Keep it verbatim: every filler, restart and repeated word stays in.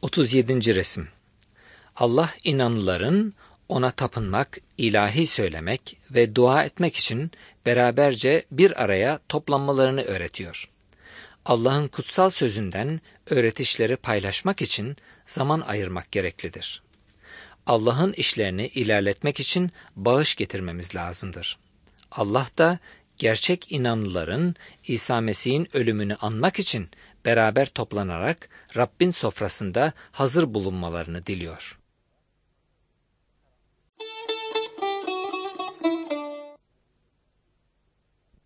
otuz yedinci resim. Allah inanlıların ona tapınmak, ilahi söylemek ve dua etmek için beraberce bir araya toplanmalarını öğretiyor. Allah'ın kutsal sözünden öğretişleri paylaşmak için zaman ayırmak gereklidir. Allah'ın işlerini ilerletmek için bağış getirmemiz lazımdır. Allah da gerçek inanlıların İsa Mesih'in ölümünü anmak için beraber toplanarak Rabbin sofrasında hazır bulunmalarını diliyor.